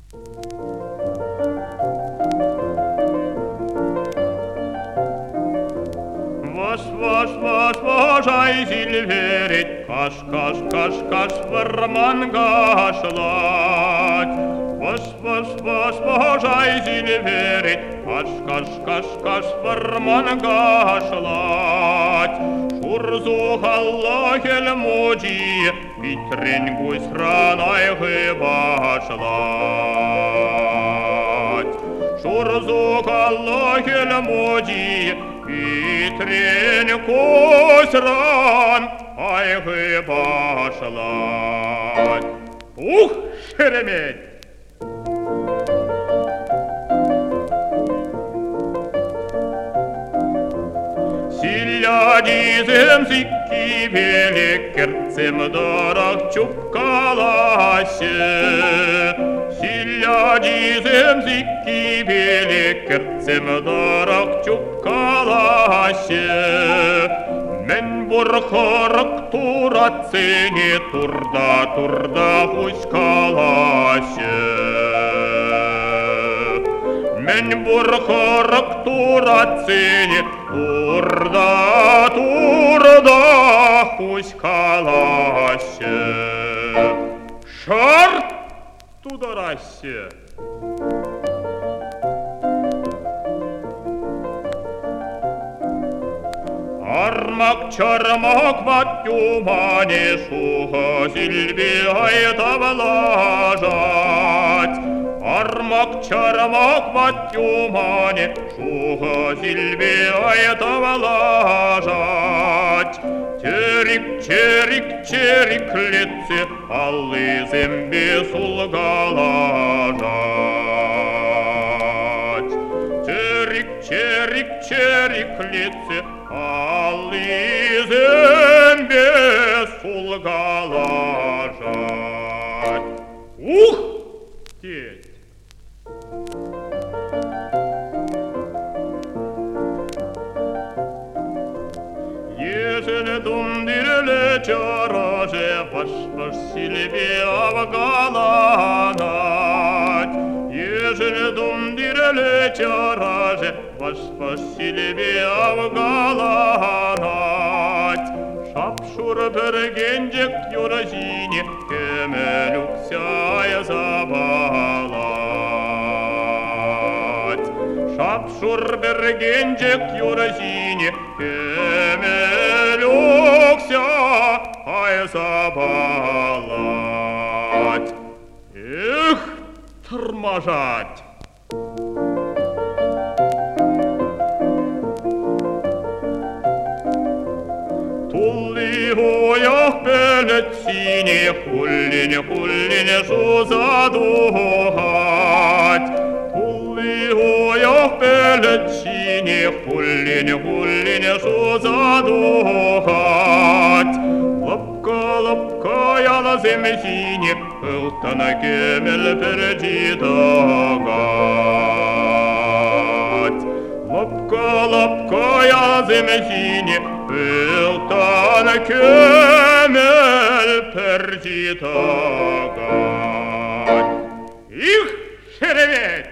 Ай, зильверить, каш, каш, каш, каш, варманга шлать. Ай, зильверить, каш, каш, каш, каш, варманга шлать. Шурзу халлахель моджи, витрень гусь раной гыба шлать. Шурзу халлахель моджи, витрень гусь ран, ай гыба шлать. Ух, Шереметь! Силядизем зикки великерцем дорог чупкаласе. Силядизем зикки великерцем дорог чупкаласе. Мен бурхорок турацыне турда хуськаласе. Мен бурхорок турацыне турда хуськаласе. Шарт тударасе. Армак чармак ватюмане шуха сильвия тавлажать. Армак чармак ватюмане шуха сильвия тавлажать. Черик, черик, черик лице аллы земби сулгалажать. Черик, черик, черик лице аллы земби сулгалажать. Ух, теть! Ежели думдиреле чараже, ваш сильве авгаланать. Ежели думдиреле чараже, ваш сильве авгаланать. Шапшур бергенджек юразине, кемелюксяя забалать. Шапшур бергенджек юразине, кемелюксяя забалать. Эх, тормажать! Тулли-гоях пелетсине, хуллине жузадухать. Тулли-гоях пелетсине, хуллине жузадухать. Лапка я на земсине, ылтана кемел перджидагать. Лапка я земсине, ылтана кемел перджидагать. Их, Шеремет!